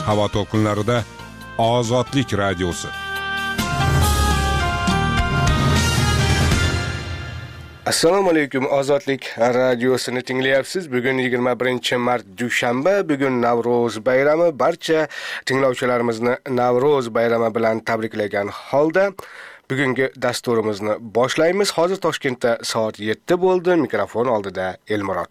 Havo to'lqinlarida Ozodlik radiosi. Assalomu alaykum, Ozodlik radiosini tinglayapsiz. Bugun 21-mart dushanba, bugun Navro'z bayrami. Barcha tinglovchilarimizni Navro'z bayrami bilan tabriklagan holda bugungi dasturimizni boshlaymiz. Hozir Toshkentda soat 7 bo'ldi. Mikrofon oldida Elmurod.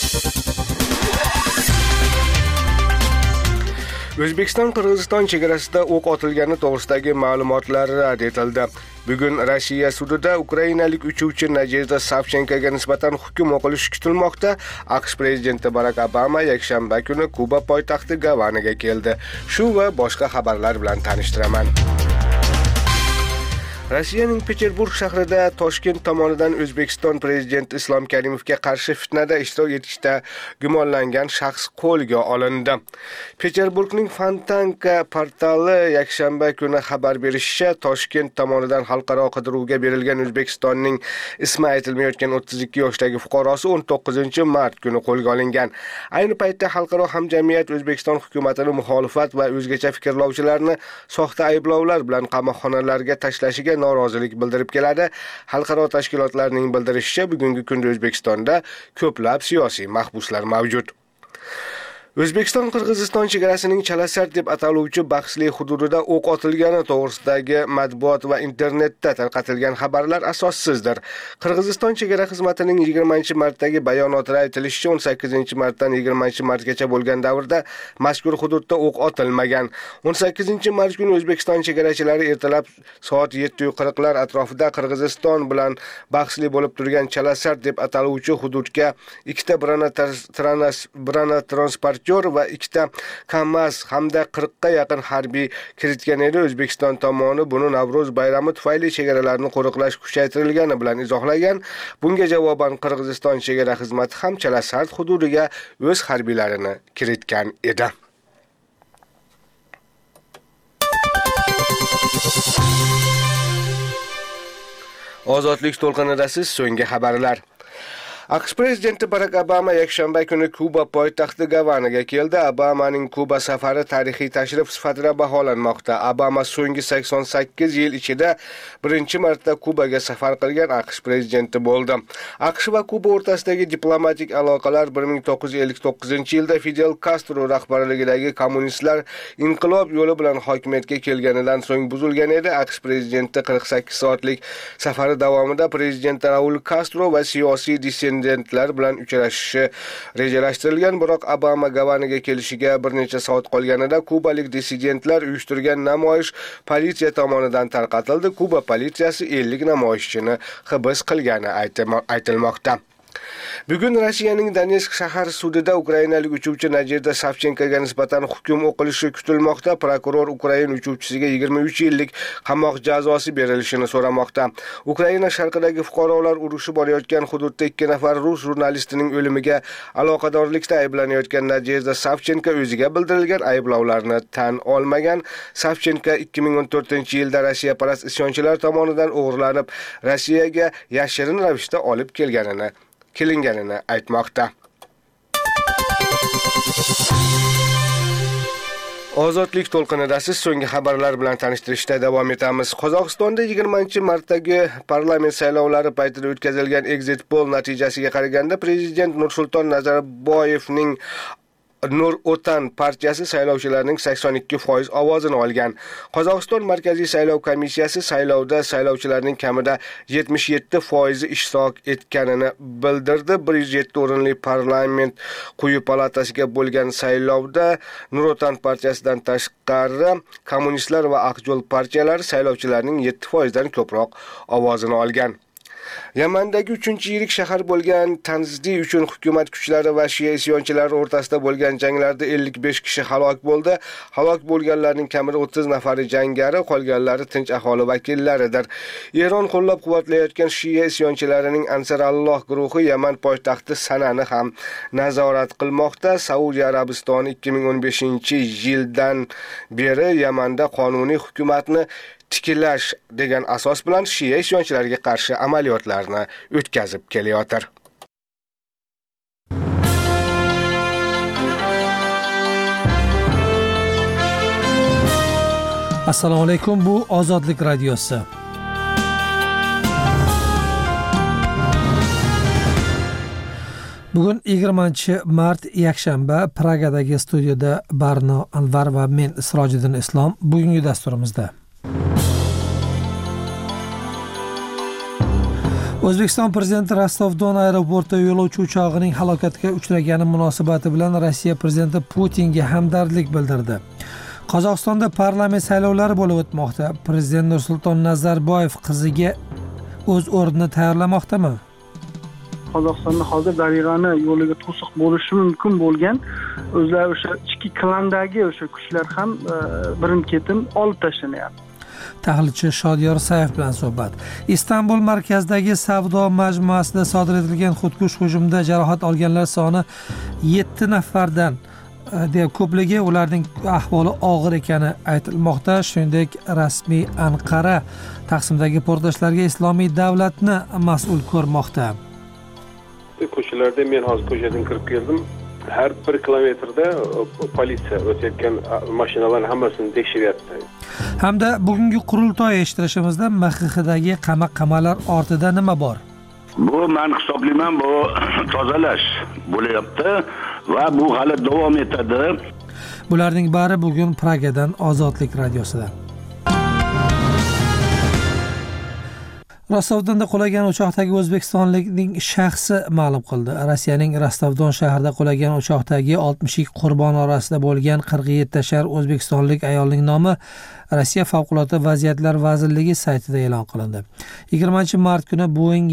O'zbekiston-Qirg'iziston chegarasida o'q otilgani to'g'risidagi ma'lumotlar rad etildi. Bugun Rossiya sudida ukrainalik uchuvchi Nadejda Savchenkoga nisbatan hukm o'qilishi kutilmoqda. AQSh prezidenti Barak Obama yakshanba kuni Kuba poytaxti Gavanaga keldi. Shu va boshqa xabarlar bilan tanishtiraman. Rossiyaning Peterburg shahrida Toshkent tomonidan O'zbekiston prezidenti Islom Karimovga qarshi fitnada ishtirok etishda gumonlangan shaxs qo'lga olindi. Peterburgning Fontanka portali yakshanba kuni xabar berishicha, Toshkent tomonidan xalqaro qidiruvga berilgan O'zbekistonning ismi aytilmayotgan 32 yoshdagi fuqarosi 19-mart kuni qo'lga olingan. Ayni paytda xalqaro hamjamiyat O'zbekiston hukumatini muxolifat va o'zgacha fikrlovchilarni soxta ayblovlar bilan qamoqxonalarga tashlashiga norozilik bildirib keladi. Xalqaro tashkilotlarning bildirishicha, bugungi kunda O'zbekistonda ko'plab siyosiy mahbuslar mavjud. O'zbekiston-Qirg'iziston chegarasining Chalasar deb ataluvchi bahsli hududida o'q otilgani to'g'risidagi matbuot va internetda tarqatilgan xabarlar asossizdir. Qirg'iziston chegara xizmatining 20-martdagi bayonotida aytilishicha, 18-martdan 20-martgacha bo'lgan davrda mazkur hududda o'q otilmagan. 18-mart kuni O'zbekiston chegarachilari ertalab soat 7:40lar atrofida Qirg'iziston bilan bahsli bo'lib turgan Chalasar deb ataluvchi hududga ikkita brana transport va ikkita KAMAZ hamda 40 ga yaqin harbiy kiritgan edi. O'zbekiston tomoni buni Navro'z bayrami tufayli chegaralarni qo'riqlash kuchaytirilgani bilan izohlagan. Bunga javoban Qirg'iziston chegara xizmati ham Chalasar hududiga o'z harbiylarini kiritgan edi. Ozodlik to'lqinidasiz so'nggi xabarlar. AQSh prezidenti Barak Obama yakshanba kuni Kuba poytaxti Gavanaga keldi. Obamaning Kuba safari tarixiy tashrif sifatida baholanmoqda. Obama so'nggi 88 yil ichida birinchi marta Kubaga safar qilgan AQSh prezidenti bo'ldi. AQSh va Kuba o'rtasidagi diplomatik aloqalar 1959-yilda Fidel Castro rahbarligidagi kommunistlar inqilob yo'li bilan hokimiyatga kelganidan so'ng buzilgan edi. AQSh prezidenti 48 soatlik safari davomida prezident Raul Castro va siyosiy dissidentlar bilan uchrashishi rejalashtirilgan, biroq Obama Gavanaga kelishiga bir necha soat qolganida kubalik dissidentlar uyushtirgan namoyish politsiya tomonidan tarqatildi. Kuba politsiyasi 50 namoyishchini hibs qilgani aytilmoqda. Bugun Rossiyaning Donetsk shahar sudida ukrainalik uchuvchi Nadejda Savchenkoga nisbatan hukm o'qilishi kutilmoqda. Prokuror Ukraina uchuvchisiga 23 yillik qamoq jazosi berilishini so'ramoqda. Ukraina sharqidagi fuqarolar urushi borayotgan hududda 2 nafar rus jurnalistining o'limiga aloqadorlikda ayblanayotgan Nadejda Savchenko o'ziga bildirilgan ayblovlarni tan olmagan. Savchenko 2014-yilda Rossiya parast isyonchilar tomonidan o'g'irlanib, Rossiyaga yashirin ravishda olib kelinganini aytmoqda. Ozodlik to'lqinidasiz so'nggi xabarlar bilan tanishtirishda davom etamiz. Qozog'istonda 20-martdagi parlament saylovlari paytida o'tkazilgan exit poll natijasiga qaraganda prezident Nursulton Nazarboyevning Nur Otan partiyasi saylovchilarning 82% ovozini olgan. Qozog'iston Markaziy saylov komissiyasi saylovda saylovchilarning kamida 77% ishtirok etganini bildirdi. 107 o'rinli parlament quyi palatasiga bo'lgan saylovda Nur Otan partiyasidan tashqari kommunistlar va aqjo'l partiyalari saylovchilarning 7% dan ko'proq ovozini olgan. Yamandagi 3-yirik shahar bo'lgan Tanzdi uchun hukumat kuchlari va Shia isyonchilari o'rtasida bo'lgan janglarda 55 kishi halok bo'ldi. Halok bo'lganlarning kamida 30 nafari jangari, qolganlari tinch aholi vakillaridir. Eron qo'llab-quvvatlayotgan Shia isyonchilarining Ansaralloh guruhi Yaman poytaxti Sanani ham nazorat qilmoqda. Saudiya Arabistoni 2015-yildan beri Yamanda qonuniy hukumatni tiklash degan asos bilan Shia isyonchilariga qarshi amaliyotlarni o'tkazib kelayotir. Assalomu alaykum, bu Ozodlik radiosi. Bugun 20-mart yakshanba, Pragadagi studiyada Barno Anvar va men Sirojiddin Islom. Bugungi dasturimizda O'zbekiston prezidenti Rostov-Don aeroportida yo'lovchi uchog'ining halokatga uchragani munosabati bilan Rossiya prezidenti Putinga hamdardlik bildirdi. Qozog'istonda parlament saylovlari bo'lib o'tmoqda. Prezident Nursulton Nazarboyev qiziga o'z o'rnini tayyorlamoqdami? Qozog'istonda hozir Darig'ani yo'liga to'siq bo'lishi mumkin bo'lgan o'zlari o'sha ichki klandagi o'sha kuchlar ham birin-ketin olib tashlanyapti. Tahlilchi Shodiyor Sayev bilan suhbat. Istanbul markazidagi savdo majmuasida sodir etilgan xudkush hujumda jarohat olganlar soni 7 nafardan ko'pligi, ularning ahvoli og'ir ekani aytilmoqda. Shuningdek, rasmiy Anqara Taqsimdagi portlashlarga Islomiy davlatni mas'ul ko'rmoqda. Ko'chalarda men hozir ko'chadan kirib keldim. Har 1 kilometrda politsiya o'tayotgan mashinalarning hammasini tekshiryapti. Hamda bugungi qurultoy eshittirishimizda MXXdagi qamoq-qamalar ortida nima bor? Bu men hisoblayman, bu tozalash bo'lyapti va bu hali davom etadi. Bularning bari bugun Pragadan Ozodlik radiosida. Rostov-Donda qulagan uchoqdagi o'zbekistonlikning shaxsi ma'lum qildi. Rossiyaning Rostov-Don shahrida qulagan uchoqdagi 62 qurbon orasida bo'lgan 47 yashar o'zbekistonlik ayolning nomi Rossiya Favqulodda vaziyatlar vazirligi saytida e'lon qilindi. 20-mart kuni Boeing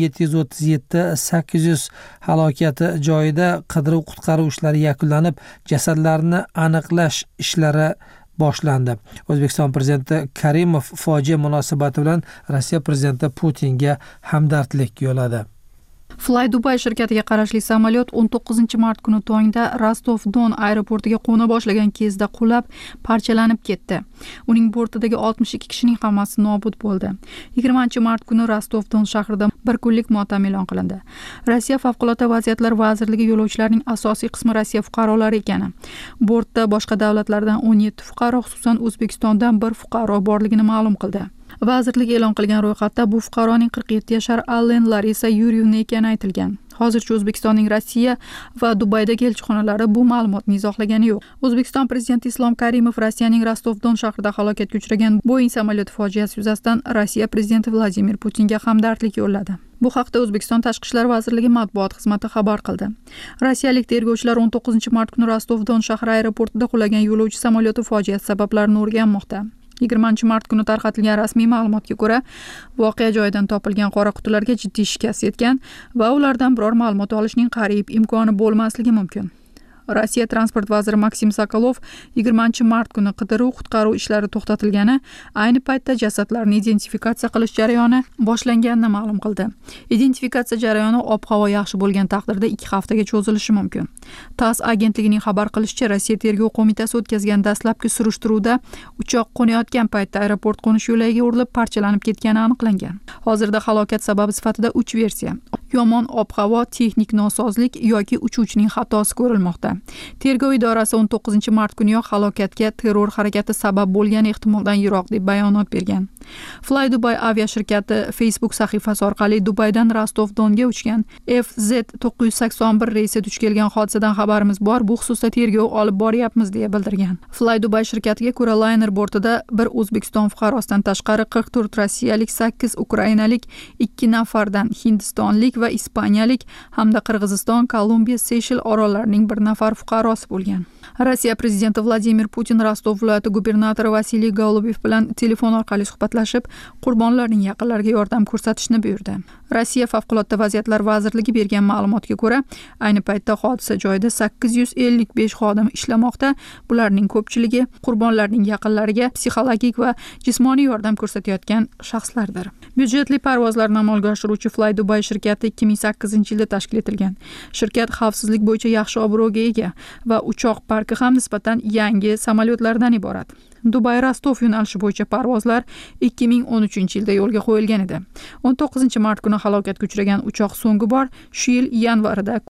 737-800 halokati joyida qidiruv-qutqaruv ishlari yakunlanib, jasadlarni aniqlash ishlari boshlandi. O'zbekiston prezidenti Karimov fojia munosabati bilan Rossiya prezidenti Putinga hamdardlik yo'lladi. Fly Dubai shirkatiga qarashli samolyot 19-mart kuni tongda Rostov-Don aeroportiga qo'na boshlagan kezda qulab, parchalanib ketdi. Uning bortidagi 62 kishining hammasi nobud bo'ldi. 20-mart kuni Rostov-Don shahrida bir kunlik motam e'lon qilindi. Rossiya Favqulodda vaziyatlar vazirligi yo'lovchilarining asosiy qismi Rossiya fuqarolari ekani, bortda boshqa davlatlardan 17 fuqaro, xususan O'zbekistondan 1 fuqaro borligini ma'lum qildi. Vazirlik e'lon qilgan ro'yxatda bu fuqaroning 47 yashar Allen Larisa Yuryevna ekani aytilgan. Hozircha O'zbekistonning Rossiya va Dubaydagi elchixonalari bu ma'lumotni izohlagani yo'q. O'zbekiston prezidenti Islom Karimov Rossiyaning Rostov-Don shahrida halokatga uchragan Boeing samolyoti fojiasi yuzasidan Rossiya prezidenti Vladimir Putinga hamdardlik yo'lladi. Bu haqda O'zbekiston Tashqi ishlar vazirligi matbuot xizmati xabar qildi. Rossiyalik tergovchilar 19-mart kuni Rostov-Don shahri aeroportida qulagan yo'lovchi samolyoti fojiasi sabablarini o'rganmoqda. 20-mart kuni tarqatilgan rasmiy ma'lumotga ko'ra, voqea joyidan topilgan qora qutilarga jiddiy shikast yetgan va ulardan biror ma'lumot olishning qariyb imkoni bo'lmasligi mumkin. Rossiya transport vaziri Maksim Sokolov 20-mart kuni qidiruv-qutqaruv ishlari to'xtatilgani, ayni paytda jasadlarni identifikatsiya qilish jarayoni boshlanganini ma'lum qildi. Identifikatsiya jarayoni ob-havo yaxshi bo'lgan taqdirda 2 haftaga cho'zilishi mumkin. TASS agentligining xabar qilishicha, Rossiya tergov qo'mitasi o'tkazgan dastlabki surishtiruvda uchoq qo'nayotgan paytda aeroport qo'nish yo'lagiga urilib parchalanib ketgani aniqlangan. Hozirda halokat sababi sifatida 3 versiya: yomon ob-havo, texnik nosozlik yoki uchuvchining xatosi ko'rilmoqda. Tergov idorasi 19-mart kuniyoq halokatga terror harakati sabab bo'lgan ehtimoldan yiroq deb bayonot bergan. Fly Dubai aviashirkati Facebook sahifasi orqali Dubaydan Rostov-Donga uchgan FZ981 reysi duch kelgan hodisadan xabarimiz bor, bu xususda tergov olib boryapmiz deya bildirgan. Fly Dubai shirkatiga ko'ra, layner bortida bir O'zbekiston fuqarosidan tashqari 44 rossiyalik, 8 ukrainalik, 2 nafardan hindistonlik va ispaniyalik hamda Qirg'iziston, Kolumbiya, Seyshel orollarining 1 nafar fuqarosi bo'lgan. Rossiya prezidenti Vladimir Putin Rostov viloyati gubernatori Vasiliy Golubev bilan telefon orqali suhbatlashib, qurbonlarning yaqinlariga yordam ko'rsatishni buyurdi. Rossiya Favqulodda vaziyatlar vazirligi bergan ma'lumotga ko'ra, ayni paytda hodisa joyida 855 xodim ishlamoqda. Bularning ko'pchiligi qurbonlarning yaqinlariga psixologik va jismoniy yordam ko'rsatayotgan shaxslardir. Byudjetli parvozlarni amalga oshiruvchi Fly Dubai shirkati 2008-yilda tashkil etilgan. Shirkat xavfsizlik bo'yicha yaxshi obro'ga ega va uchoq parki ham nisbatan yangi samolyotlardan iborat. Dubay-Rostov yo'nalishi bo'yicha parvozlar 2013-yilda yo'lga qo'yilgan edi. 19-mart kuni halokatga uchragan uchoq so'nggi bor shu yil yanvarida